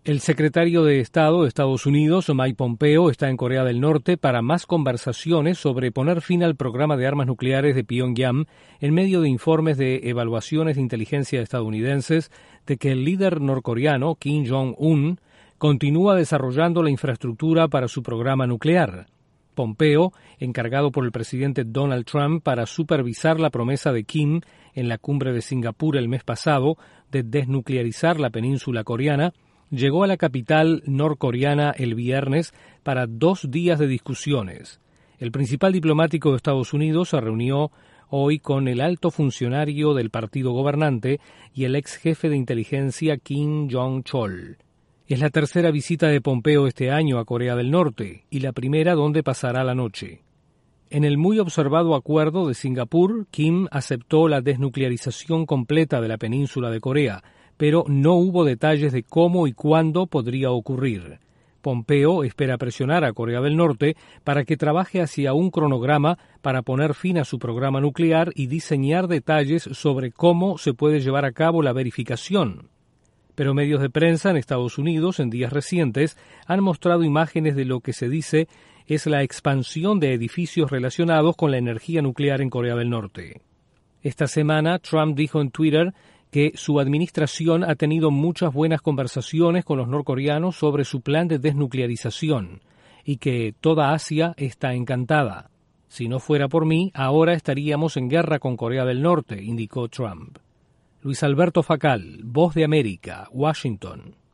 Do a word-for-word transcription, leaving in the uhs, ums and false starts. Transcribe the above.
El secretario de Estado de Estados Unidos, Mike Pompeo, está en Corea del Norte para más conversaciones sobre poner fin al programa de armas nucleares de Pyongyang en medio de informes de evaluaciones de inteligencia estadounidenses de que el líder norcoreano, Kim Jong-un, continúa desarrollando la infraestructura para su programa nuclear. Pompeo, encargado por el presidente Donald Trump para supervisar la promesa de Kim en la cumbre de Singapur el mes pasado de desnuclearizar la península coreana, llegó a la capital norcoreana el viernes para dos días de discusiones. El principal diplomático de Estados Unidos se reunió hoy con el alto funcionario del partido gobernante y el ex jefe de inteligencia Kim Jong-chol. Es la tercera visita de Pompeo este año a Corea del Norte y la primera donde pasará la noche. En el muy observado acuerdo de Singapur, Kim aceptó la desnuclearización completa de la península de Corea, pero no hubo detalles de cómo y cuándo podría ocurrir. Pompeo espera presionar a Corea del Norte para que trabaje hacia un cronograma para poner fin a su programa nuclear y diseñar detalles sobre cómo se puede llevar a cabo la verificación. Pero medios de prensa en Estados Unidos en días recientes han mostrado imágenes de lo que se dice es la expansión de edificios relacionados con la energía nuclear en Corea del Norte. Esta semana, Trump dijo en Twitter que su administración ha tenido muchas buenas conversaciones con los norcoreanos sobre su plan de desnuclearización y que toda Asia está encantada. Si no fuera por mí, ahora estaríamos en guerra con Corea del Norte, indicó Trump. Luis Alberto Facal, Voz de América, Washington.